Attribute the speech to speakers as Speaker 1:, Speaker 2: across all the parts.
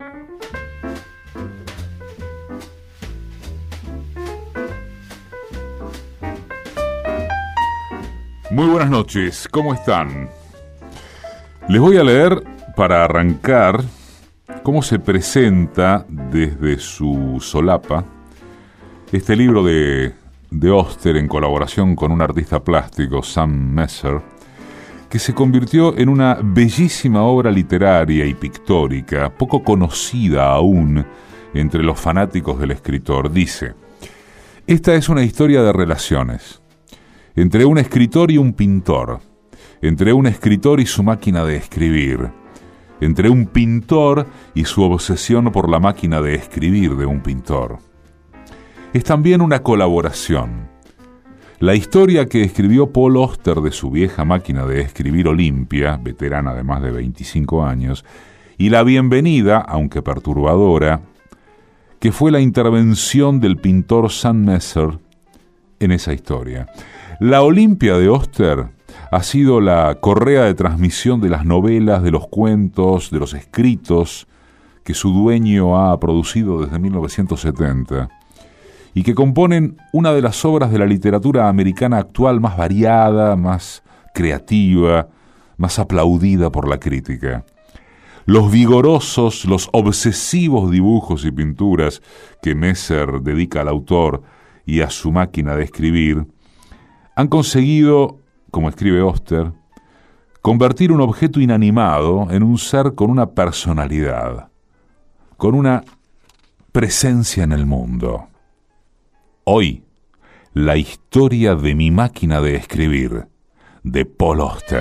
Speaker 1: Muy buenas noches, ¿cómo están? Les voy a leer, para arrancar, cómo se presenta desde su solapa este libro de Oster en colaboración con un artista plástico, Sam Messer, que se convirtió en una bellísima obra literaria y pictórica, poco conocida aún entre los fanáticos del escritor. Dice: esta es una historia de relaciones entre un escritor y un pintor, entre un escritor y su máquina de escribir, entre un pintor y su obsesión por la máquina de escribir de un pintor. Es también una colaboración. La historia que escribió Paul Auster de su vieja máquina de escribir Olimpia, veterana de más de 25 años, y la bienvenida, aunque perturbadora, que fue la intervención del pintor Sam Messer en esa historia. La Olimpia de Auster ha sido la correa de transmisión de las novelas, de los cuentos, de los escritos que su dueño ha producido desde 1970 y que componen una de las obras de la literatura americana actual más variada, más creativa, más aplaudida por la crítica. Los vigorosos, los obsesivos dibujos y pinturas que Messer dedica al autor y a su máquina de escribir han conseguido, como escribe Auster, convertir un objeto inanimado en un ser con una personalidad, con una presencia en el mundo. Hoy, la historia de mi máquina de escribir, de Paul Auster.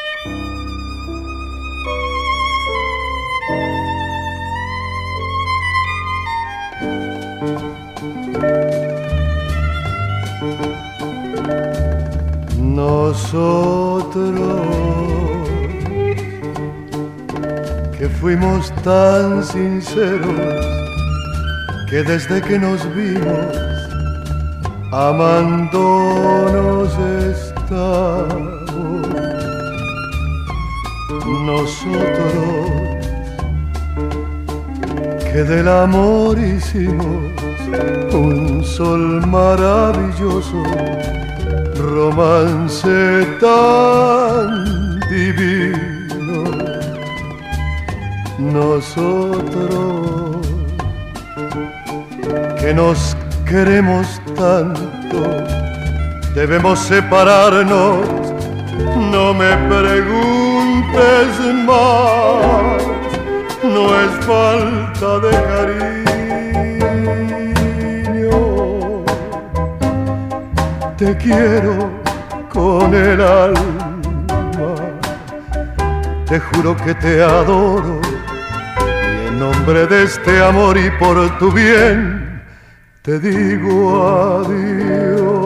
Speaker 2: Nosotros que fuimos tan sinceros que desde que nos vimos amándonos estamos. Nosotros que del amor hicimos un sol maravilloso, romance tan divino. Nosotros que nos queremos tanto, debemos separarnos. No me preguntes más, no es falta de cariño. Te quiero con el alma, te juro que te adoro, y en nombre de este amor y por tu bien te digo adiós.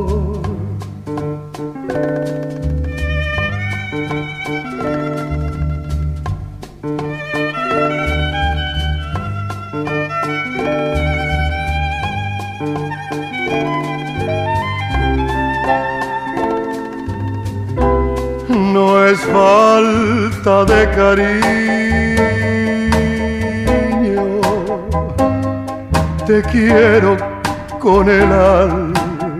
Speaker 2: No es falta de cariño, te quiero con el alma,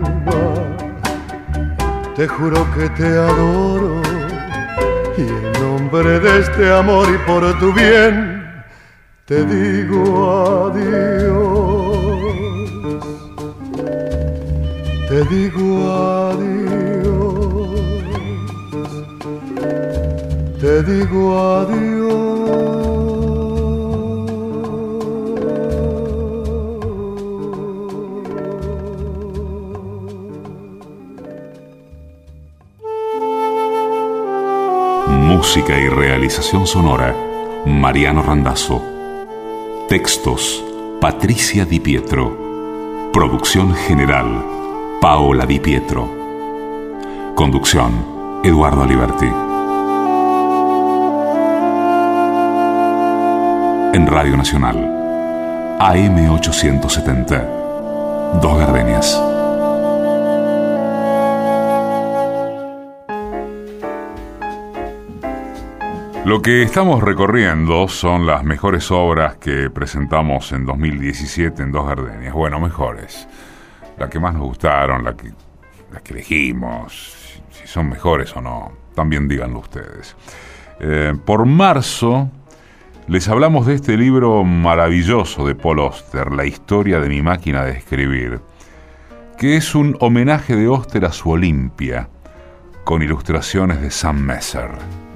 Speaker 2: te juro que te adoro, y en nombre de este amor y por tu bien te digo adiós, te digo adiós, te digo adiós.
Speaker 1: Música y realización sonora, Mariano Randazzo. Textos, Patricia Di Pietro. Producción general, Paola Di Pietro. Conducción, Eduardo Aliberti. En Radio Nacional, AM 870, Dos Gardenias. Lo que estamos recorriendo son las mejores obras que presentamos en 2017 en Dos Gardenias. Bueno, mejores. Las que más nos gustaron, las que elegimos. Si son mejores o no, también díganlo ustedes. Por marzo les hablamos de este libro maravilloso de Paul Auster, La historia de mi máquina de escribir, que es un homenaje de Auster a su Olimpia, con ilustraciones de Sam Messer.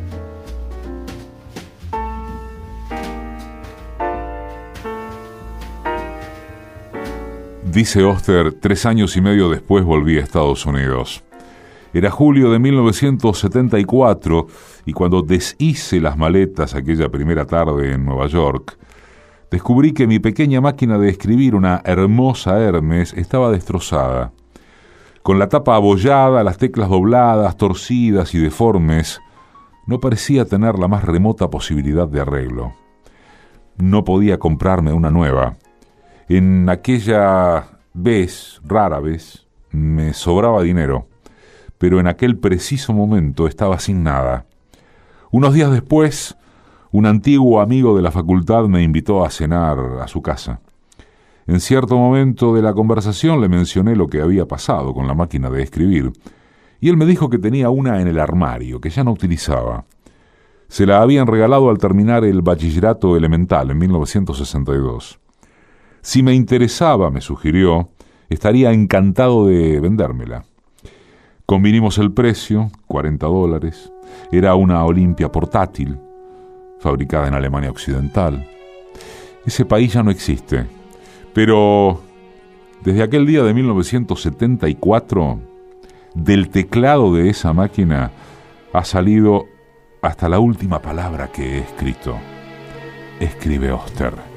Speaker 1: Dice Auster, 3 años y medio después volví a Estados Unidos. Era julio de 1974 y cuando deshice las maletas aquella primera tarde en Nueva York, descubrí que mi pequeña máquina de escribir, una hermosa Hermes, estaba destrozada. Con la tapa abollada, las teclas dobladas, torcidas y deformes, no parecía tener la más remota posibilidad de arreglo. No podía comprarme una nueva. En aquella vez, rara vez, me sobraba dinero, pero en aquel preciso momento estaba sin nada. Unos días después, un antiguo amigo de la facultad me invitó a cenar a su casa. En cierto momento de la conversación le mencioné lo que había pasado con la máquina de escribir, y él me dijo que tenía una en el armario, que ya no utilizaba. Se la habían regalado al terminar el bachillerato elemental en 1962. Si me interesaba, me sugirió, estaría encantado de vendérmela. Convinimos el precio, $40. Era una Olimpia portátil, fabricada en Alemania Occidental. Ese país ya no existe, pero desde aquel día de 1974, del teclado de esa máquina ha salido hasta la última palabra que he escrito. Escribe Auster.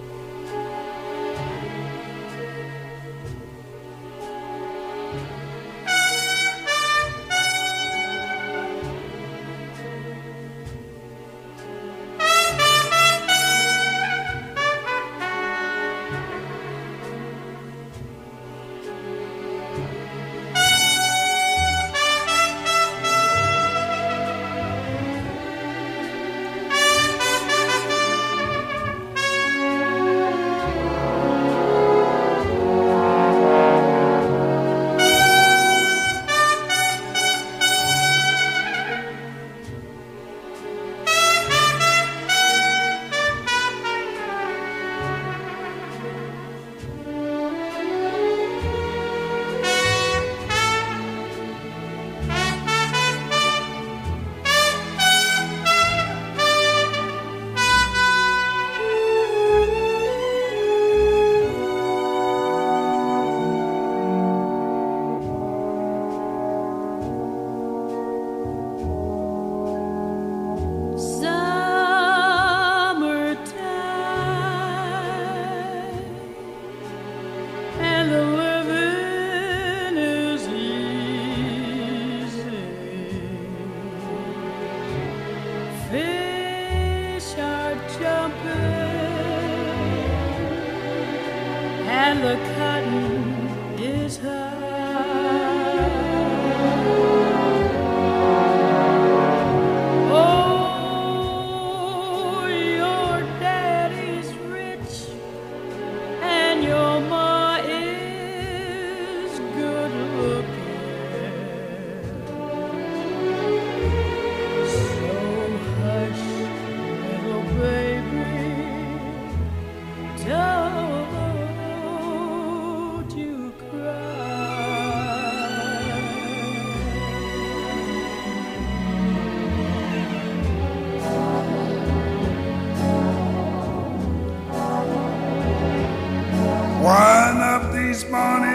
Speaker 3: One of these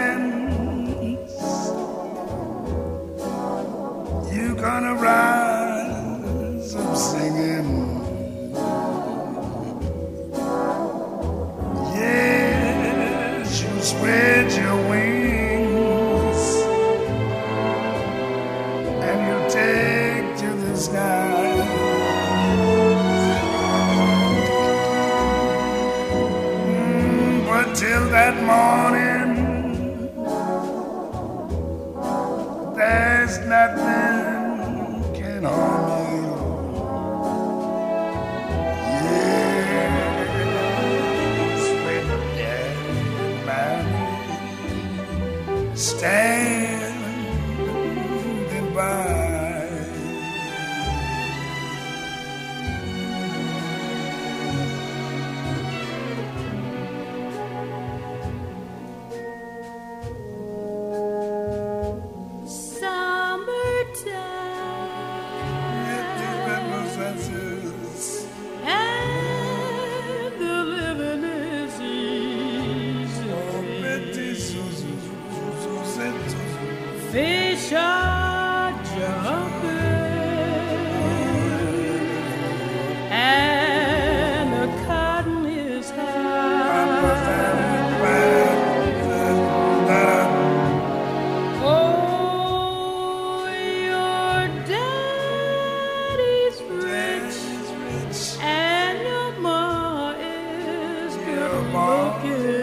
Speaker 3: mornings, you're gonna rise up singing. Yes, you spread your wings and you'll take to the sky. Till that morning, there's nothing can harm you. standing by.
Speaker 4: Fish are jumping and the cotton is high. Oh, your daddy's rich and your ma is good looking.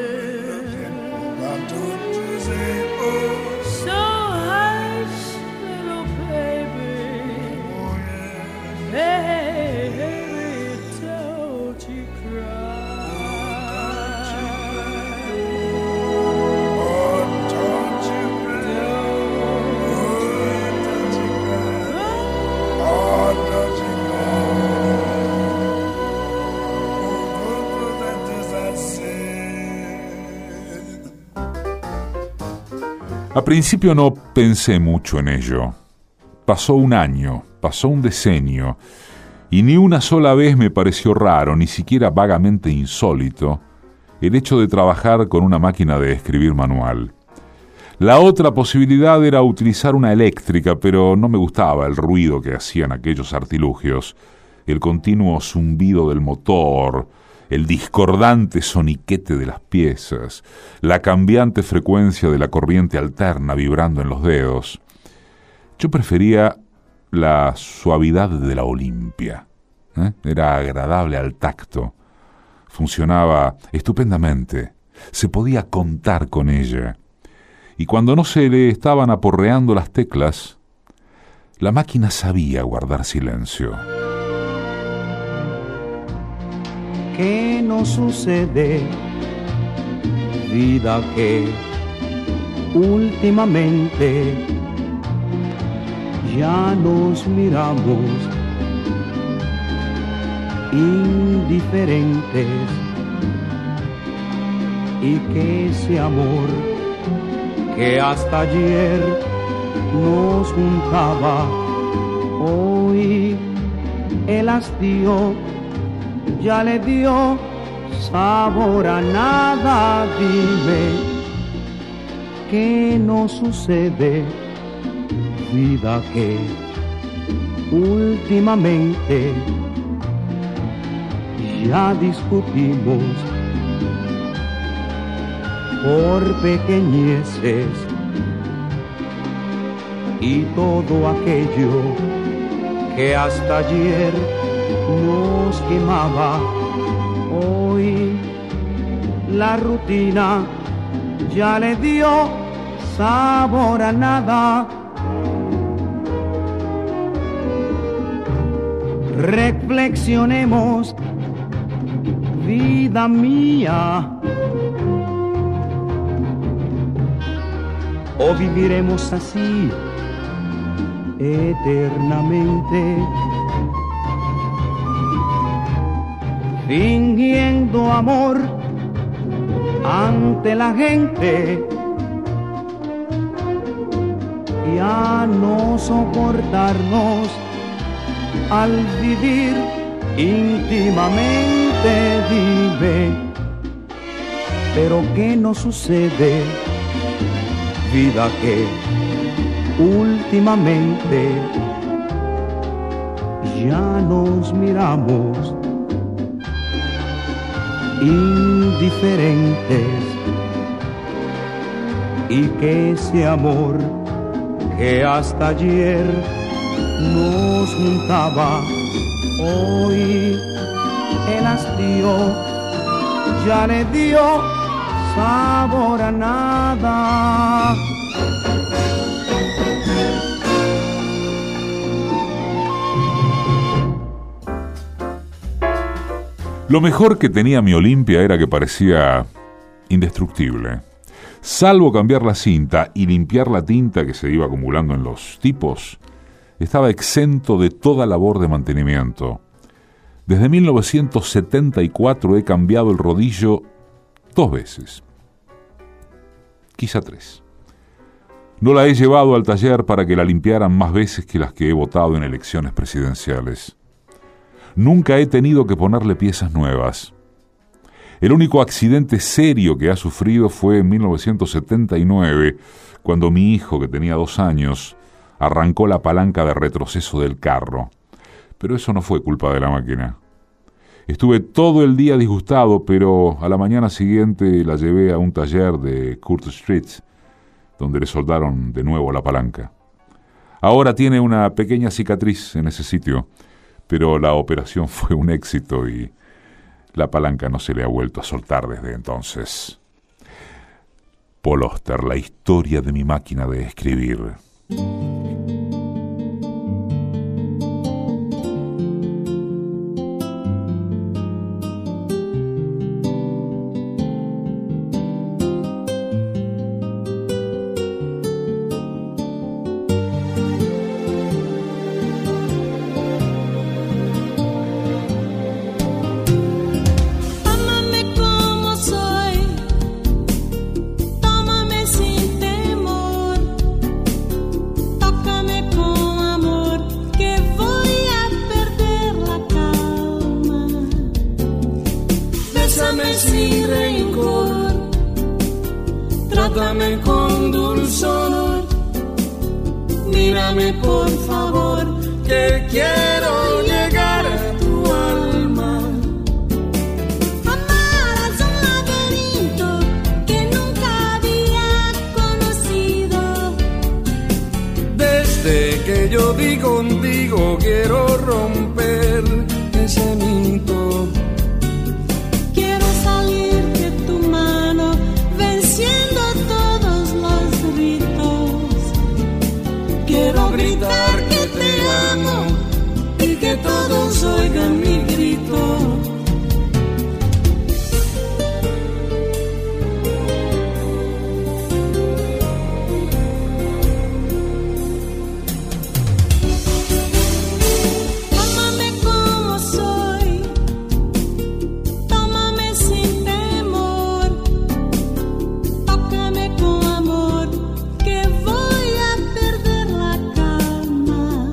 Speaker 1: A principio no pensé mucho en ello. Pasó un año, pasó un decenio, y ni una sola vez me pareció raro, ni siquiera vagamente insólito, el hecho de trabajar con una máquina de escribir manual. La otra posibilidad era utilizar una eléctrica, pero no me gustaba el ruido que hacían aquellos artilugios, el continuo zumbido del motor, el discordante soniquete de las piezas, la cambiante frecuencia de la corriente alterna vibrando en los dedos. Yo prefería la suavidad de la Olimpia. Era agradable al tacto, funcionaba estupendamente, se podía contar con ella. Y cuando no se le estaban aporreando las teclas, la máquina sabía guardar silencio.
Speaker 5: ¿Qué nos sucede, vida, que últimamente ya nos miramos indiferentes, y que ese amor que hasta ayer nos juntaba, hoy el hastío ya le dio sabor a nada? Dime, ¿qué nos sucede, vida, que últimamente ya discutimos por pequeñeces, y todo aquello que hasta ayer nos quemaba, hoy la rutina ya le dio sabor a nada? Reflexionemos, vida mía, o viviremos así eternamente, fingiendo amor ante la gente, y a no soportarnos al vivir íntimamente. Dime, pero ¿qué nos sucede, vida, que últimamente ya nos miramos indiferentes, y que ese amor que hasta ayer nos juntaba, hoy el hastío ya le dio sabor a nada?
Speaker 1: Lo mejor que tenía mi Olimpia era que parecía indestructible. Salvo cambiar la cinta y limpiar la tinta que se iba acumulando en los tipos, estaba exento de toda labor de mantenimiento. Desde 1974 he cambiado el rodillo 2 veces, quizá 3. No la he llevado al taller para que la limpiaran más veces que las que he votado en elecciones presidenciales. Nunca he tenido que ponerle piezas nuevas. El único accidente serio que ha sufrido fue en 1979, cuando mi hijo, que tenía 2 años, arrancó la palanca de retroceso del carro. Pero eso no fue culpa de la máquina. Estuve todo el día disgustado, pero a la mañana siguiente la llevé a un taller de Court Street, donde le soldaron de nuevo la palanca. Ahora tiene una pequeña cicatriz en ese sitio, pero la operación fue un éxito y la palanca no se le ha vuelto a soltar desde entonces. Paul Auster, la historia de mi máquina de escribir.
Speaker 6: Trátame con dulzor, mírame por favor, que quiero llegar a tu alma.
Speaker 7: Amar es un laberinto que nunca había conocido.
Speaker 6: Desde que yo di contigo quiero romper ese mito.
Speaker 7: Quiero salir de tu mano venciendo todos los ritos.
Speaker 6: Quiero gritar que te amo y que todos oigan mi grito.
Speaker 7: Tómame como soy, tómame sin temor, tócame con amor, que voy a perder la calma.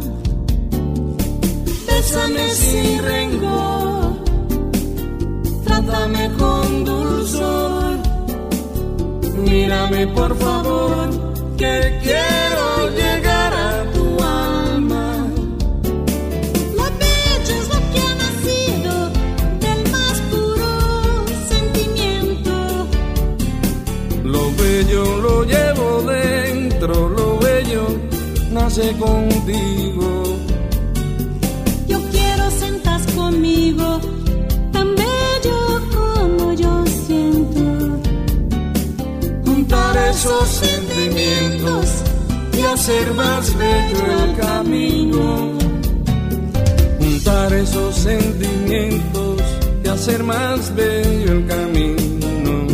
Speaker 6: Bésame sin rencor, trátame con dulzor, mírame por favor, que quiero llegar a tu alma.
Speaker 7: Lo bello es lo que ha nacido del más puro sentimiento.
Speaker 6: Lo bello lo llevo dentro, lo bello nace contigo.
Speaker 7: Yo quiero sentas conmigo, tan bello como yo siento.
Speaker 6: Juntar esos sentimientos y hacer más bello el camino. Juntar esos sentimientos y hacer más bello el camino.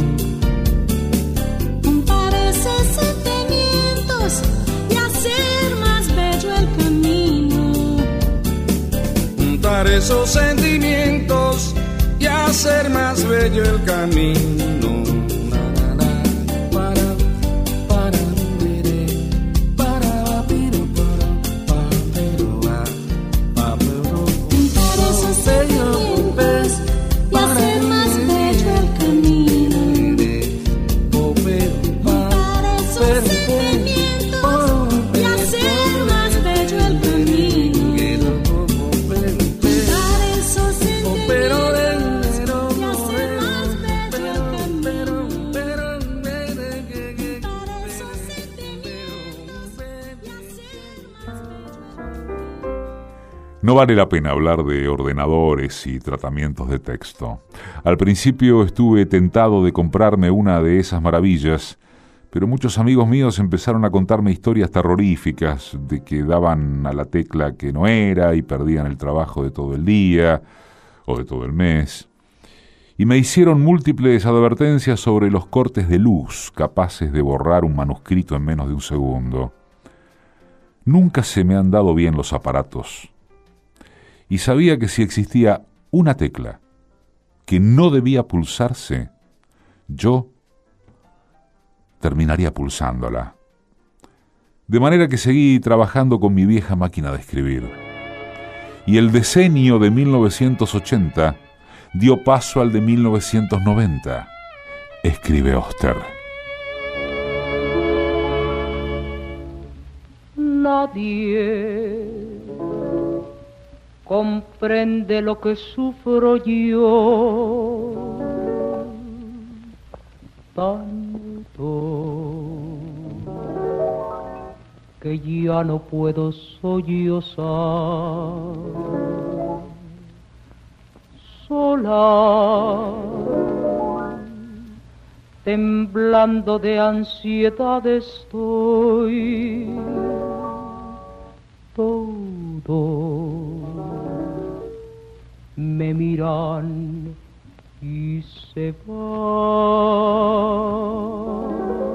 Speaker 7: Juntar esos sentimientos y hacer más bello el camino.
Speaker 6: Juntar esos sentimientos y hacer más bello el camino.
Speaker 7: Juntar esos sentimientos y hacer más bello el camino. Juntar esos sentimientos y hacer más bello el camino. Juntar esos sentimientos y hacer más bello el camino. Juntar esos sentimientos y hacer más bello.
Speaker 1: No vale la pena hablar de ordenadores y tratamientos de texto. Al principio estuve tentado de comprarme una de esas maravillas, pero muchos amigos míos empezaron a contarme historias terroríficas de que daban a la tecla que no era y perdían el trabajo de todo el día o de todo el mes. y me hicieron múltiples advertencias sobre los cortes de luz capaces de borrar un manuscrito en menos de un segundo. Nunca se me han dado bien los aparatos, y sabía que si existía una tecla que no debía pulsarse, yo terminaría pulsándola. De manera que seguí trabajando con mi vieja máquina de escribir. Y el decenio de 1980 dio paso al de 1990, escribe Oster.
Speaker 8: Nadie comprende lo que sufro yo, tanto que ya no puedo sollozar. Sola, temblando de ansiedad estoy, todos me miran y se van.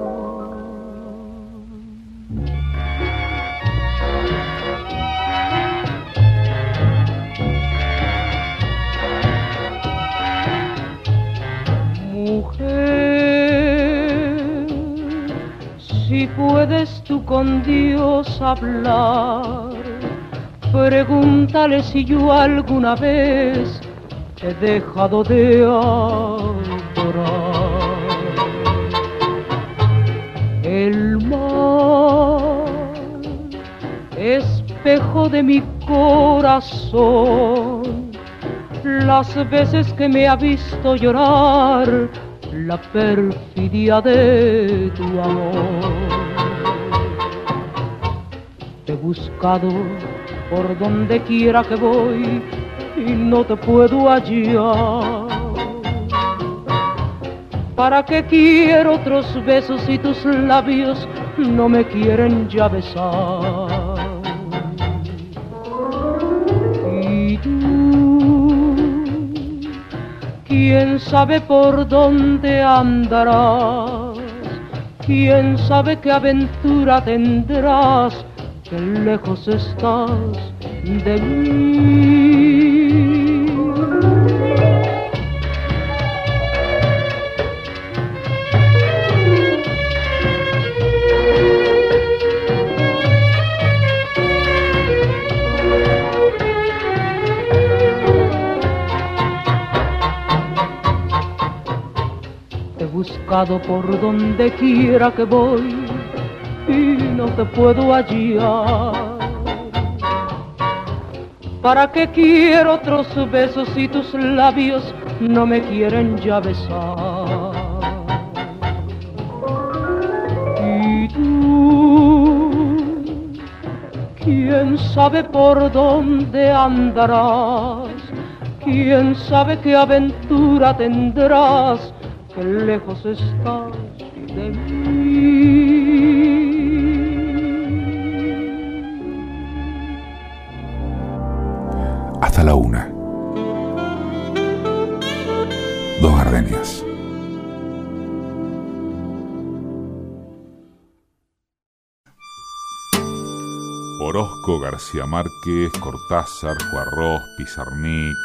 Speaker 8: Si puedes tú con Dios hablar, pregúntale si yo alguna vez he dejado de adorar. El mar, espejo de mi corazón, las veces que me ha visto llorar, la perfidia de tu amor. Te he buscado por donde quiera que voy y no te puedo hallar. ¿Para qué quiero otros besos si tus labios no me quieren ya besar? Y tú, ¿quién sabe por dónde andarás? ¿Quién sabe qué aventura tendrás? Que lejos estás de mí. Te he buscado por donde quiera que voy y no te puedo hallar. ¿Para qué quiero otros besos si tus labios no me quieren ya besar? Y tú, ¿quién sabe por dónde andarás? ¿Quién sabe qué aventura tendrás? Que lejos estás de mí.
Speaker 1: Hasta la 1. Dos gardenias. Orozco, García Márquez, Cortázar, Juarros, Pizarnik.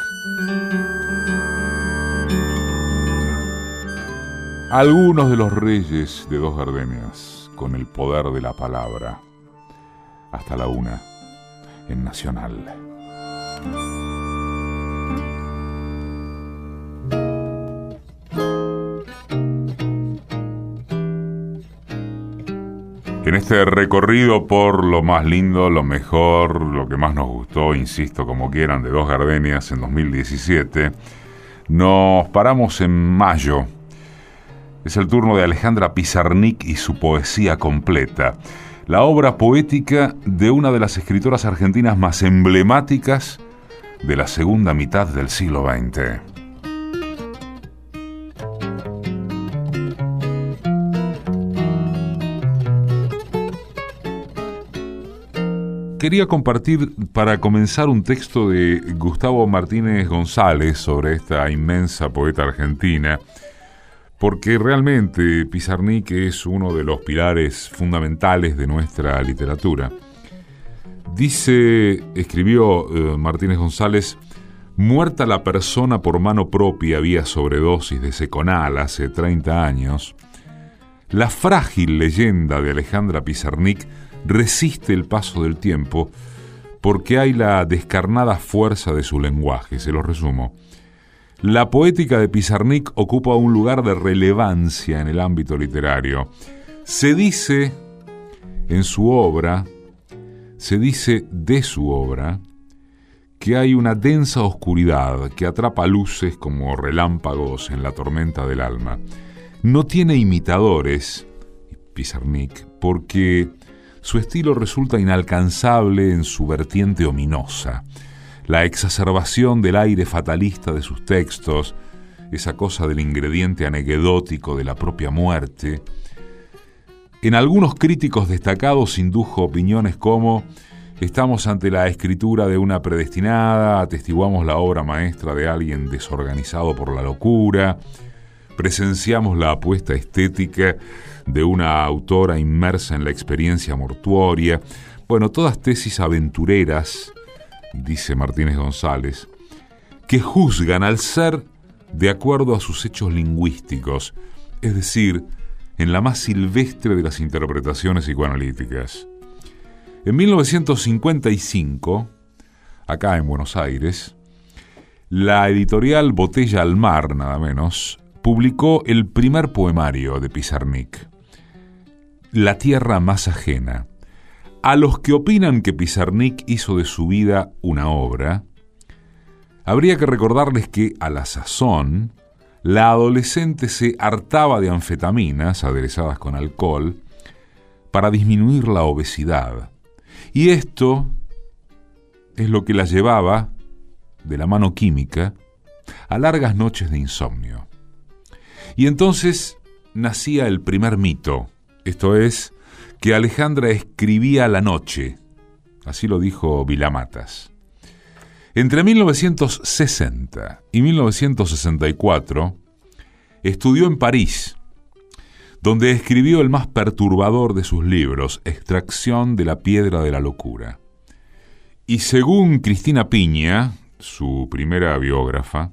Speaker 1: Algunos de los reyes de Dos Gardenias, con el poder de la palabra. Hasta la 1, en Nacional. En este recorrido por lo más lindo, lo mejor, lo que más nos gustó, insisto, como quieran, de Dos Gardenias en 2017, nos paramos en mayo. Es el turno de Alejandra Pizarnik y su poesía completa, la obra poética de una de las escritoras argentinas más emblemáticas de la segunda mitad del siglo XX. quería compartir para comenzar un texto de Gustavo Martínez González sobre esta inmensa poeta argentina, porque realmente Pizarnik es uno de los pilares fundamentales de nuestra literatura. Escribió Martínez González: muerta la persona por mano propia vía sobredosis de Seconal hace 30 años, la frágil leyenda de Alejandra Pizarnik resiste el paso del tiempo porque hay la descarnada fuerza de su lenguaje. Se lo resumo. La poética de Pizarnik ocupa un lugar de relevancia en el ámbito literario. Se dice de su obra, que hay una densa oscuridad que atrapa luces como relámpagos en la tormenta del alma. No tiene imitadores, Pizarnik, porque su estilo resulta inalcanzable en su vertiente ominosa. La exacerbación del aire fatalista de sus textos, esa cosa del ingrediente anecdótico de la propia muerte. En algunos críticos destacados indujo opiniones como: estamos ante la escritura de una predestinada, atestiguamos la obra maestra de alguien desorganizado por la locura, presenciamos la apuesta estética de una autora inmersa en la experiencia mortuoria. Bueno, todas tesis aventureras, dice Martínez González, que juzgan al ser de acuerdo a sus hechos lingüísticos, es decir, en la más silvestre de las interpretaciones psicoanalíticas. En 1955, acá en Buenos Aires, la editorial Botella al Mar, nada menos, publicó el primer poemario de Pizarnik, La tierra más ajena. A los que opinan que Pizarnik hizo de su vida una obra, habría que recordarles que, a la sazón, la adolescente se hartaba de anfetaminas aderezadas con alcohol para disminuir la obesidad. Y esto es lo que la llevaba, de la mano química, a largas noches de insomnio. Y entonces nacía el primer mito, esto es, que Alejandra escribía a la noche, así lo dijo Vilamatas. Entre 1960 y 1964 estudió en París, donde escribió el más perturbador de sus libros, Extracción de la piedra de la locura. Y según Cristina Piña, su primera biógrafa,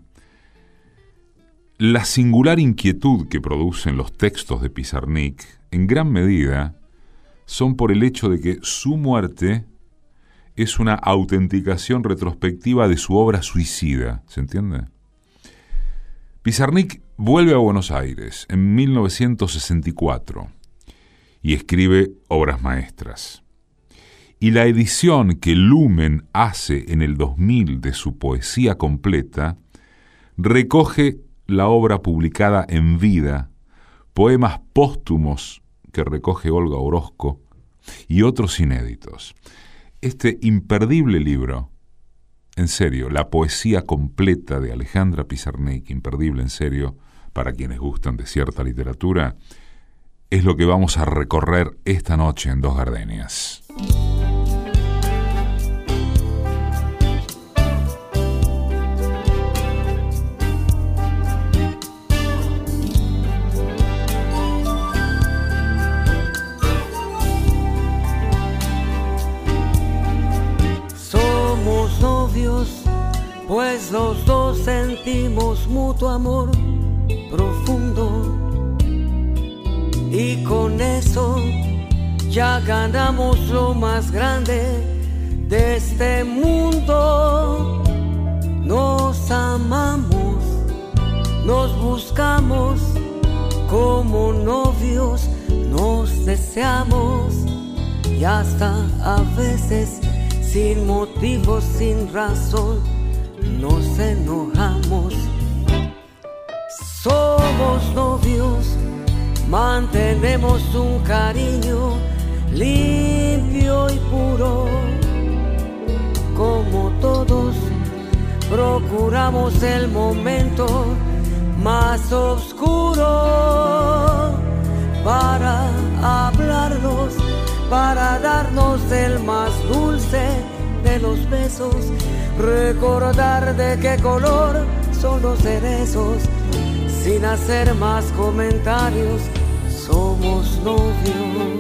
Speaker 1: la singular inquietud que producen los textos de Pizarnik, en gran medida, son por el hecho de que su muerte es una autenticación retrospectiva de su obra suicida, ¿se entiende? Pizarnik vuelve a Buenos Aires en 1964 y escribe obras maestras. Y la edición que Lumen hace en el 2000 de su poesía completa recoge la obra publicada en vida, poemas póstumos que recoge Olga Orozco y otros inéditos. Este imperdible libro, en serio, la poesía completa de Alejandra Pizarnik, imperdible en serio, para quienes gustan de cierta literatura, es lo que vamos a recorrer esta noche en Dos Gardenias.
Speaker 6: Pues los dos sentimos mutuo amor profundo y con eso ya ganamos lo más grande de este mundo. Nos amamos, nos buscamos como novios, nos deseamos y hasta a veces sin motivo, sin razón nos enojamos. Somos novios, mantenemos un cariño limpio y puro. Como todos, procuramos el momento más oscuro para hablarnos, para darnos el más dulce de los besos, recordar de qué color son los cerezos, sin hacer más comentarios, somos novios.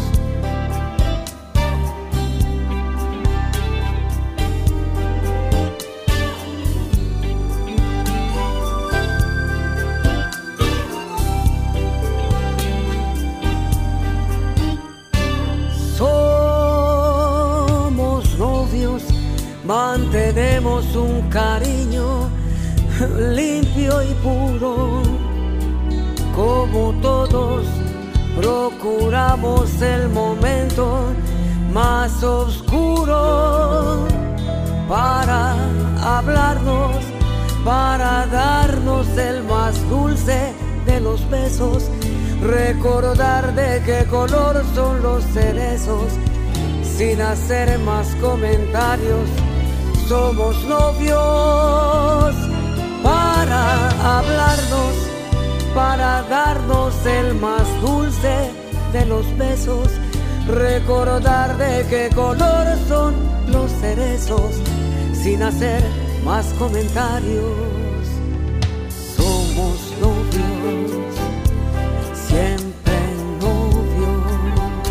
Speaker 6: Mantenemos un cariño limpio y puro, como todos procuramos el momento más oscuro para hablarnos, para darnos el más dulce de los besos, recordar de qué color son los cerezos, sin hacer más comentarios. Somos novios para hablarnos, para darnos el más dulce de los besos, recordar de qué color son los cerezos, sin hacer más comentarios. Somos novios, siempre novios,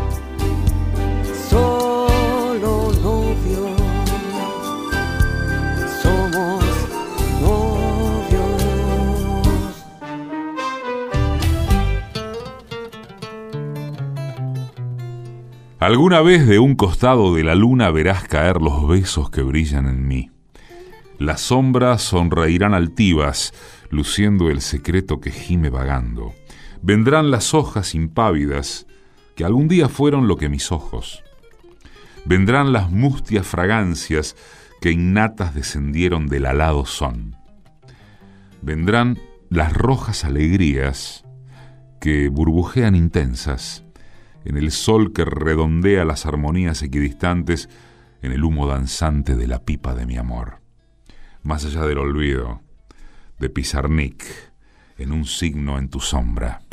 Speaker 6: solo novios.
Speaker 1: Alguna vez de un costado de la luna verás caer los besos que brillan en mí. Las sombras sonreirán altivas, luciendo el secreto que gime vagando. Vendrán las hojas impávidas, que algún día fueron lo que mis ojos. Vendrán las mustias fragancias que innatas descendieron del alado son. Vendrán las rojas alegrías que burbujean intensas en el sol que redondea las armonías equidistantes, en el humo danzante de la pipa de mi amor. Más allá del olvido, de Pizarnik, en un signo en tu sombra.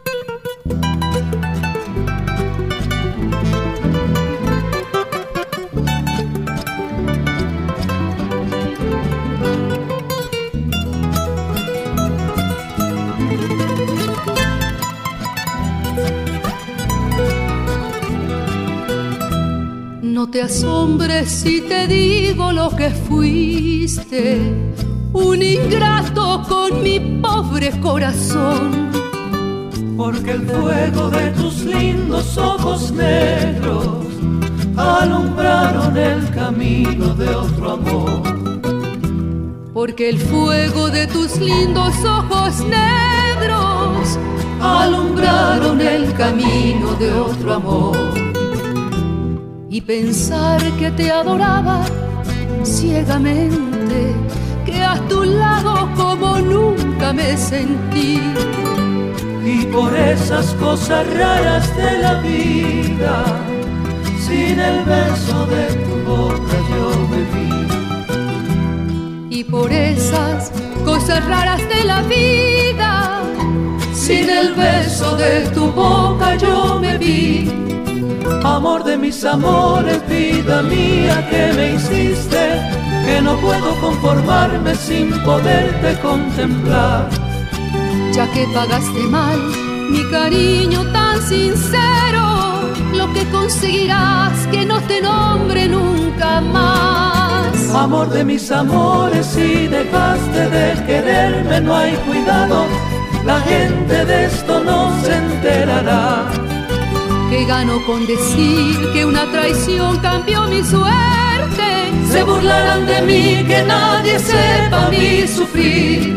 Speaker 8: No te asombres si te digo lo que fuiste, un ingrato con mi pobre corazón.
Speaker 9: Porque el fuego de tus lindos ojos negros alumbraron el camino de otro amor.
Speaker 8: Porque el fuego de tus lindos ojos negros
Speaker 9: alumbraron el camino de otro amor.
Speaker 8: Y pensar que te adoraba ciegamente, que a tu lado como nunca me sentí.
Speaker 9: Y por esas cosas raras de la vida, sin el beso de tu boca yo me vi.
Speaker 8: Y por esas cosas raras de la vida,
Speaker 9: sin el beso de tu boca yo me vi. Amor de mis amores, vida mía que me hiciste, que no puedo conformarme sin poderte contemplar.
Speaker 8: Ya que pagaste mal mi cariño tan sincero, lo que conseguirás que no te nombre nunca más.
Speaker 9: Amor de mis amores, si dejaste de quererme no hay cuidado, la gente de esto no se enterará.
Speaker 8: ¿Qué gano con decir que una traición cambió mi suerte?
Speaker 9: Se burlarán de mí, que nadie sepa mi sufrir.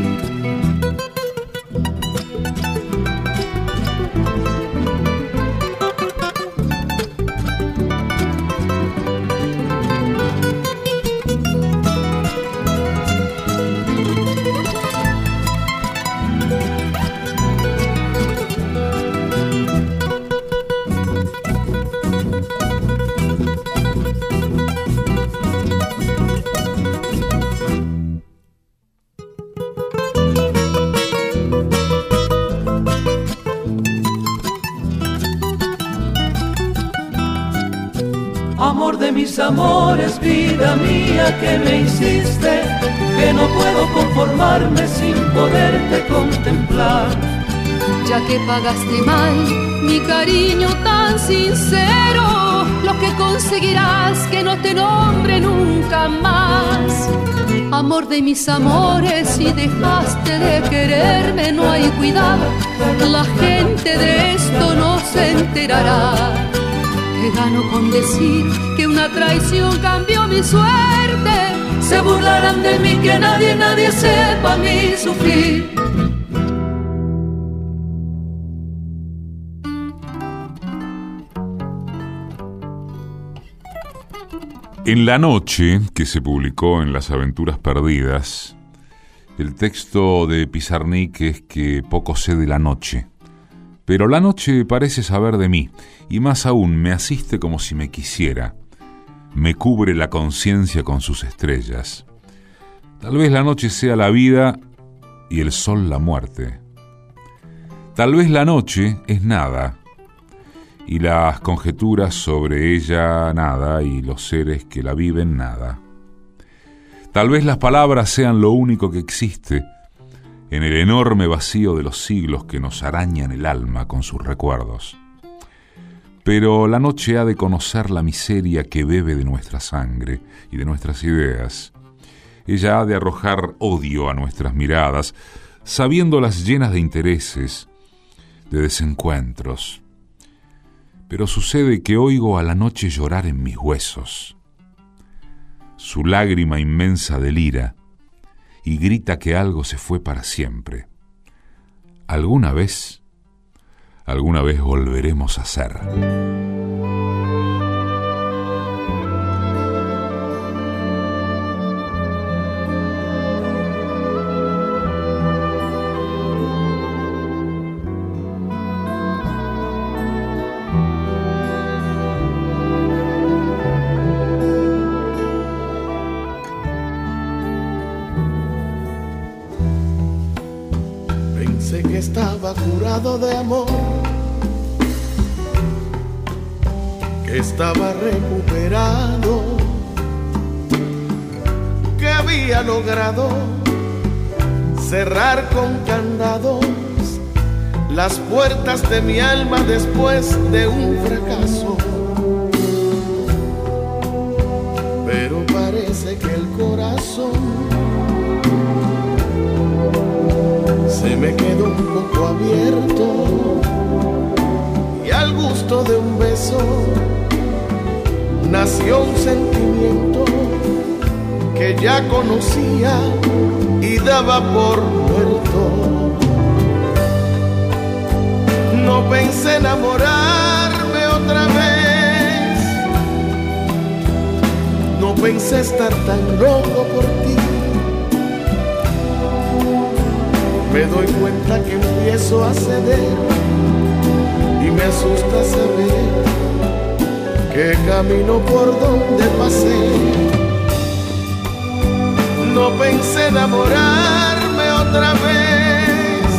Speaker 9: amor de mis amores, vida mía que me hiciste, que no puedo conformarme sin poderte contemplar.
Speaker 8: Ya que pagaste mal mi cariño tan sincero, lo que conseguirás que no te nombre nunca más. Amor de mis amores, si dejaste de quererme no hay cuidado, la gente de esto no se enterará. Que gano con decir que una traición cambió mi suerte,
Speaker 9: se burlarán de mí, que nadie sepa mi sufrir.
Speaker 1: En La Noche, que se publicó en Las Aventuras Perdidas, el texto de Pizarnik es que poco sé de la noche, pero la noche parece saber de mí, y más aún me asiste como si me quisiera, me cubre la conciencia con sus estrellas. Tal vez la noche sea la vida y el sol la muerte. Tal vez la noche es nada, y las conjeturas sobre ella nada, y los seres que la viven nada. Tal vez las palabras sean lo único que existe en el enorme vacío de los siglos que nos arañan el alma con sus recuerdos. Pero la noche ha de conocer la miseria que bebe de nuestra sangre y de nuestras ideas. Ella ha de arrojar odio a nuestras miradas, sabiéndolas llenas de intereses, de desencuentros. Pero sucede que oigo a la noche llorar en mis huesos. Su lágrima inmensa delira y grita que algo se fue para siempre. Alguna vez volveremos a ser.
Speaker 2: Estaba curado de amor, que estaba recuperado, que había logrado cerrar con candados las puertas de mi alma después de un fracaso. Pero parece que el corazón se me quedó un poco abierto, y al gusto de un beso nació un sentimiento que ya conocía y daba por muerto. No pensé enamorarme otra vez, no pensé estar tan loco por ti. Me doy cuenta que empiezo a ceder y me asusta saber que camino por donde pasé. No pensé enamorarme otra vez,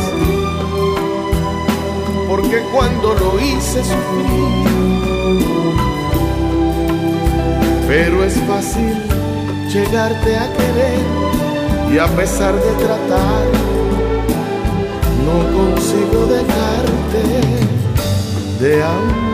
Speaker 2: porque cuando lo hice sufrí. Pero es fácil llegarte a querer, y a pesar de tratar no consigo dejarte de amar.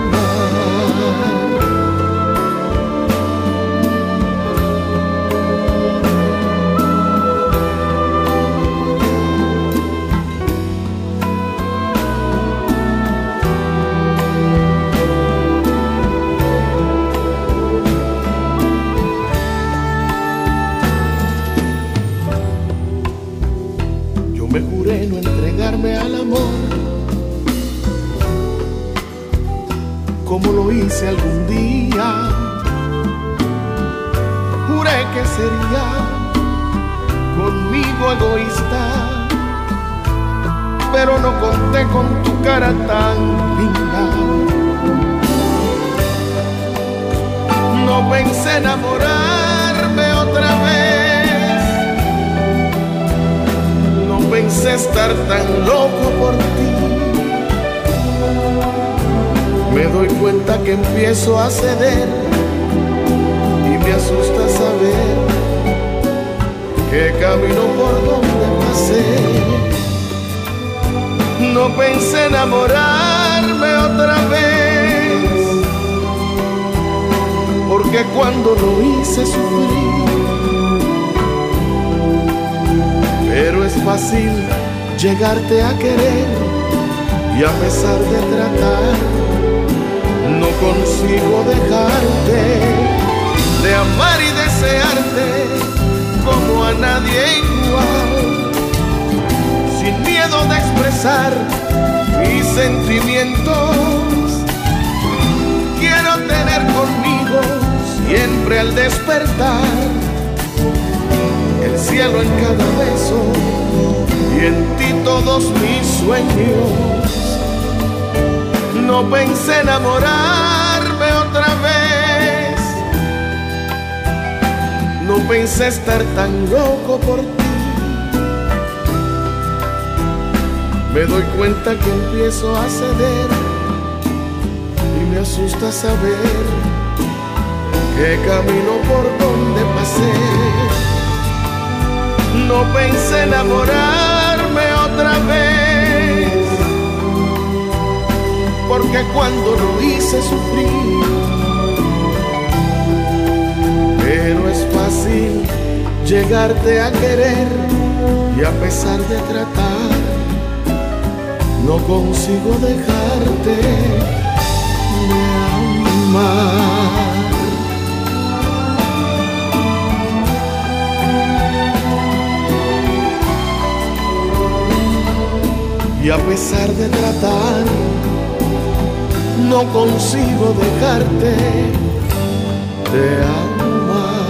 Speaker 2: Yo me juré no entregarme al amor como lo hice algún día. Juré que sería conmigo egoísta, pero no conté con tu cara tan linda. No pensé enamorarme otra vez, no pensé estar tan loco por ti. Me doy cuenta que empiezo a ceder asusta saber que camino por donde pasé. No pensé enamorarme otra vez, porque cuando lo hice sufrí. Pero es fácil llegarte a querer y a pesar de tratar, no consigo dejarte, de amar y desearte como a nadie igual, sin miedo de expresar mis sentimientos. Quiero tener conmigo siempre al despertar el cielo en cada beso y en ti todos mis sueños. No pensé enamorarme otra vez, no pensé estar tan loco por ti. Me doy cuenta que empiezo a ceder y me asusta saber que camino por donde pasé. No pensé enamorarme otra vez, porque cuando lo hice sufrí. Pero es fácil llegarte a querer y a pesar de tratar, no consigo dejarte de amar. Y a pesar de tratar, no consigo dejarte de amar.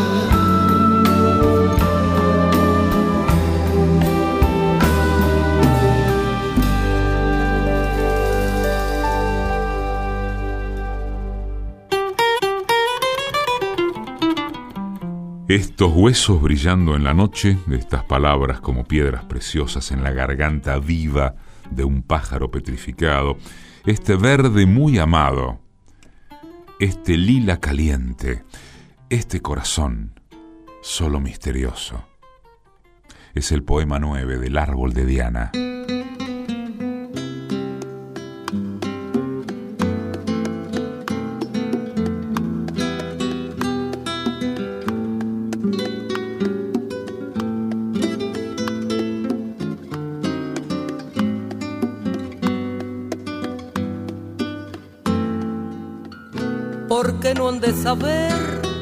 Speaker 1: Estos huesos brillando en la noche, estas palabras como piedras preciosas en la garganta viva de un pájaro petrificado, este verde muy amado, este lila caliente, este corazón solo misterioso. Es el poema 9 del Árbol de Diana.
Speaker 9: ¿Por qué no han de saber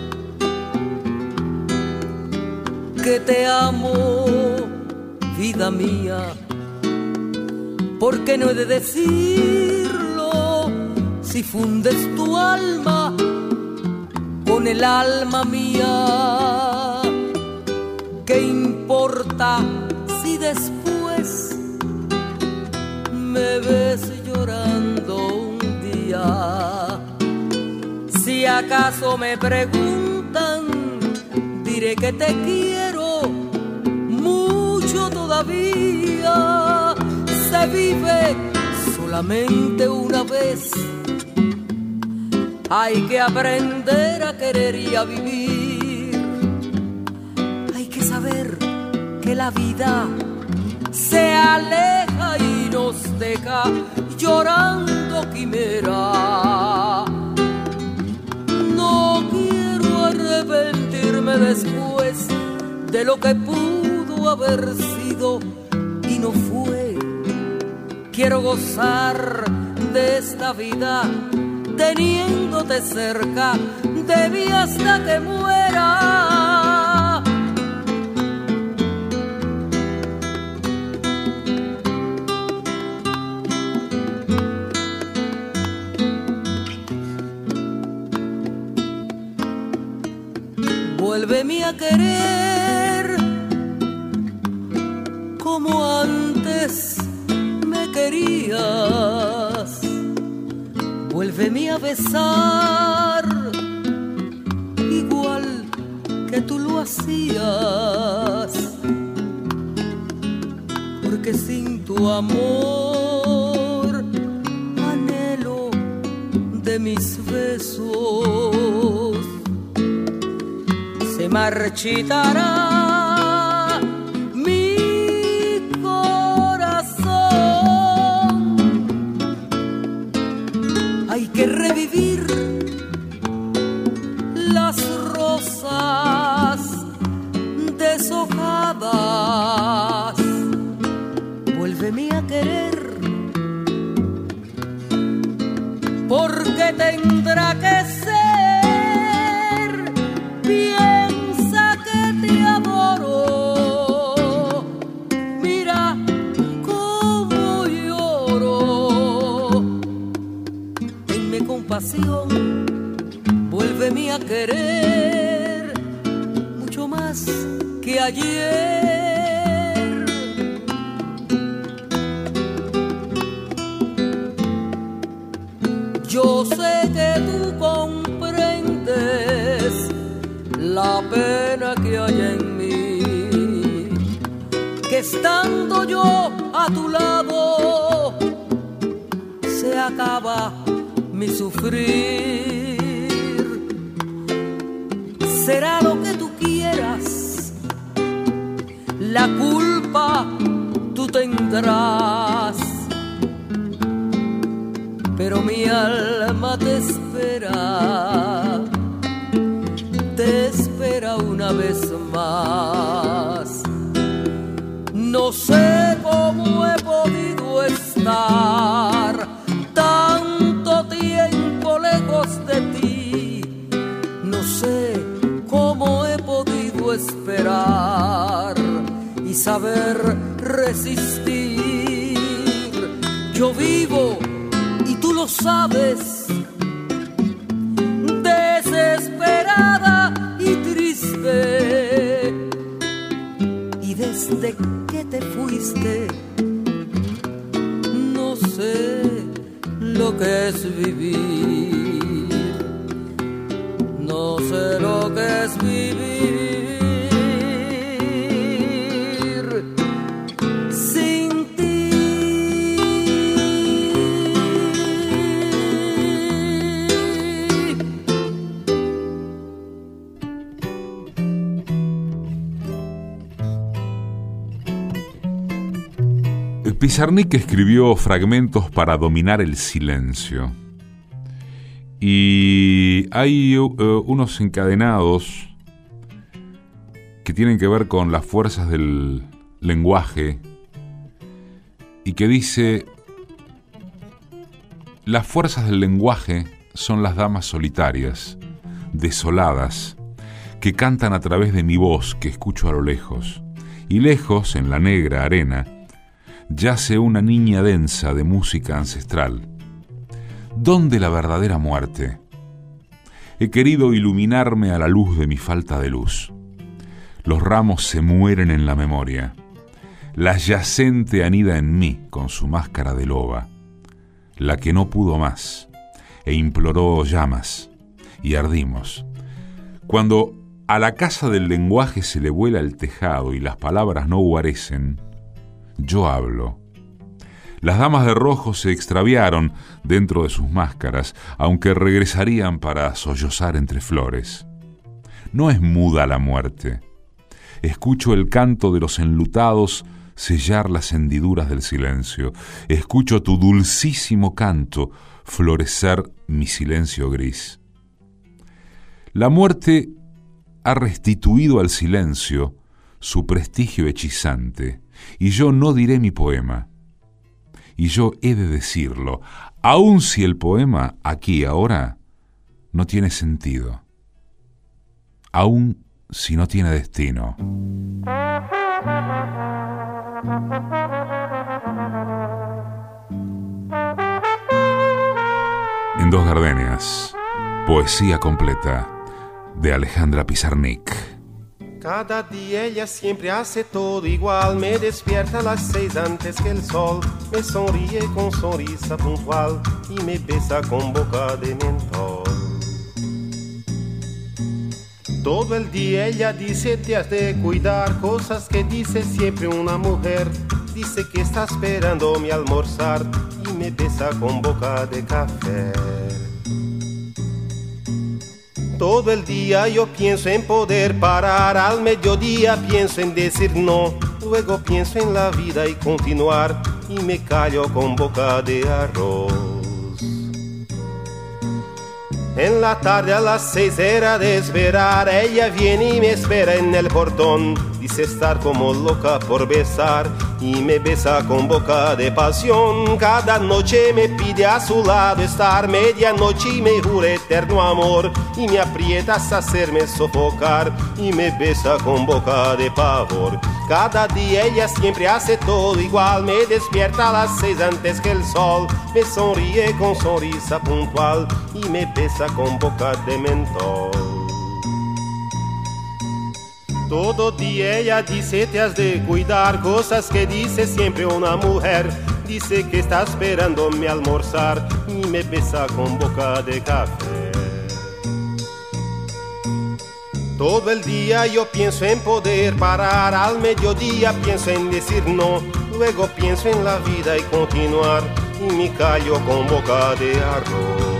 Speaker 9: que te amo, vida mía? ¿Por qué no he de decirlo si fundes tu alma con el alma mía? ¿Qué importa si después me ves llorando un día? Si acaso me preguntan, diré que te quiero mucho todavía. Se vive solamente una vez, hay que aprender a querer y a vivir. Hay que saber que la vida se aleja y nos deja llorando quimera. No quiero arrepentirme después de lo que pudo haber sido y no fue. Quiero gozar de esta vida teniéndote cerca de mí hasta que muera. Vuélveme a querer como antes me querías. Vuélveme a besar igual que tú lo hacías. Porque sin tu amor anhelo de mis besos
Speaker 6: se marchitará mi corazón. Hay que revivir las rosas deshojadas. Vuélveme a querer, porque tendrá que ser. Piensa que te adoro, mira cómo lloro. Tenme compasión, vuélveme a querer mucho más que ayer. Yo sé que tú comprendes la pena que hay en mí, que estando yo a tu lado se acaba mi sufrir. Será lo que tú quieras, la culpa tú tendrás, pero mi alma te espera una vez más. No sé cómo he podido estar tanto tiempo lejos de ti, no sé cómo he podido esperar y saber resistir. Yo vivo, y tú lo sabes, desesperada y triste, y desde que te fuiste no sé lo que es vivir, no sé lo que es vivir sin ti.
Speaker 1: Pizarnik escribió fragmentos para dominar el silencio. Y hay unos encadenados que tienen que ver con las fuerzas del lenguaje y que dice: las fuerzas del lenguaje son las damas solitarias, desoladas, que cantan a través de mi voz que escucho a lo lejos, y lejos, en la negra arena, yace una niña densa de música ancestral. ¿Dónde la verdadera muerte? He querido iluminarme a la luz de mi falta de luz. Los ramos se mueren en la memoria. La yacente anida en mí con su máscara de loba, la que no pudo más, e imploró llamas, y ardimos. Cuando a la casa del lenguaje se le vuela el tejado y las palabras no guarecen, yo hablo. Las damas de rojo se extraviaron dentro de sus máscaras, aunque regresarían para sollozar entre flores. No es muda la muerte. Escucho el canto de los enlutados sellar las hendiduras del silencio. Escucho tu dulcísimo canto florecer mi silencio gris. La muerte ha restituido al silencio su prestigio hechizante, y yo no diré mi poema. Y yo he de decirlo, aun si el poema, aquí, ahora, no tiene sentido. Aun si no tiene destino. En Dos Gardenias, poesía completa de Alejandra Pizarnik.
Speaker 10: Cada día ella siempre hace todo igual. Me despierta a las 6 antes que el sol. Me sonríe con sonrisa puntual y me besa con boca de mentol. Todo el día ella dice te has de cuidar, cosas que dice siempre una mujer. Dice que está esperando mi almorzar y me besa con boca de café. Todo el día yo pienso en poder parar, al mediodía pienso en decir no, luego pienso en la vida y continuar, y me callo con boca de arroz. En la tarde a las 6 era de esperar, ella viene y me espera en el portón, dice estar como loca por besar, y me besa con boca de pasión. Cada noche me pide a su lado estar, medianoche y me jura eterno amor, y me aprieta hasta hacerme sofocar, y me besa con boca de pavor. Cada día ella siempre hace todo igual, me despierta a las 6 antes que el sol, me sonríe con sonrisa puntual, y me besa con boca de mentol. Todo día ella dice te has de cuidar, cosas que dice siempre una mujer. Dice que está esperándome almorzar y me besa con boca de café. Todo el día yo pienso en poder parar, al mediodía pienso en decir no, luego pienso en la vida y continuar, y me callo con boca de arroz.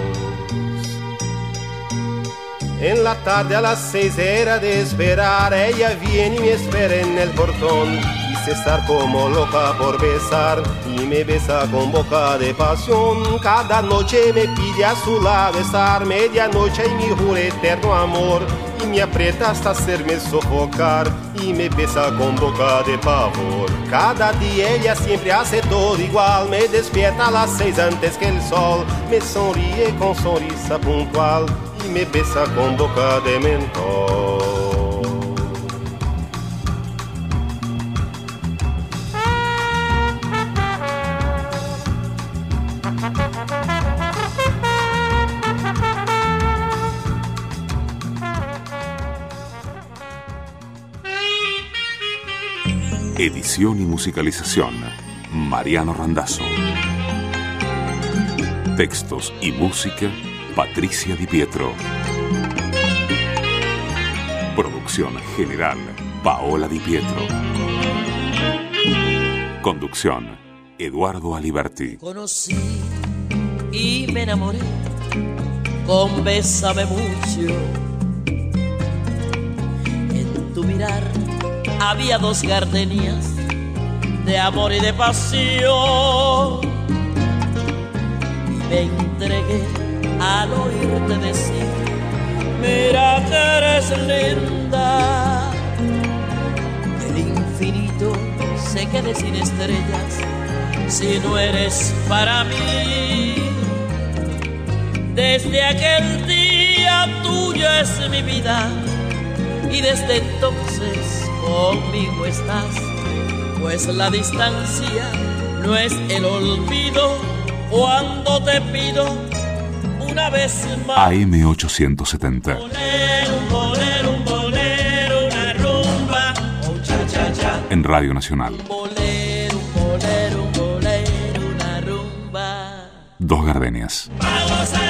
Speaker 10: En la tarde a las 6 era de esperar, ella viene y me espera en el portón, dice estar como loca por besar, y me besa con boca de pasión. Cada noche me pide a su lado estar, medianoche y me jura eterno amor, y me aprieta hasta hacerme sofocar, y me besa con boca de pavor. Cada día ella siempre hace todo igual, me despierta a las 6 antes que el sol, me sonríe con sonrisa puntual, y me besa con boca de mentol.
Speaker 1: Edición y musicalización, Mariano Randazzo. Textos y música, Patricia Di Pietro. Producción general, Paola Di Pietro. Conducción, Eduardo Aliberti.
Speaker 11: Conocí y me enamoré con Bésame mucho. En tu mirar había 2 gardenias de amor y de pasión, y me entregué al oírte decir: mira que eres linda. El infinito se quede sin estrellas si no eres para mí. Desde aquel día tuya es mi vida, y desde entonces conmigo estás, pues la distancia no es el olvido cuando te pido una vez más.
Speaker 1: AM870.
Speaker 11: Un bolero, una rumba, un cha-cha-cha.
Speaker 1: En Radio Nacional.
Speaker 11: Un bolero, una rumba.
Speaker 1: 2 gardenias.
Speaker 11: Vamos a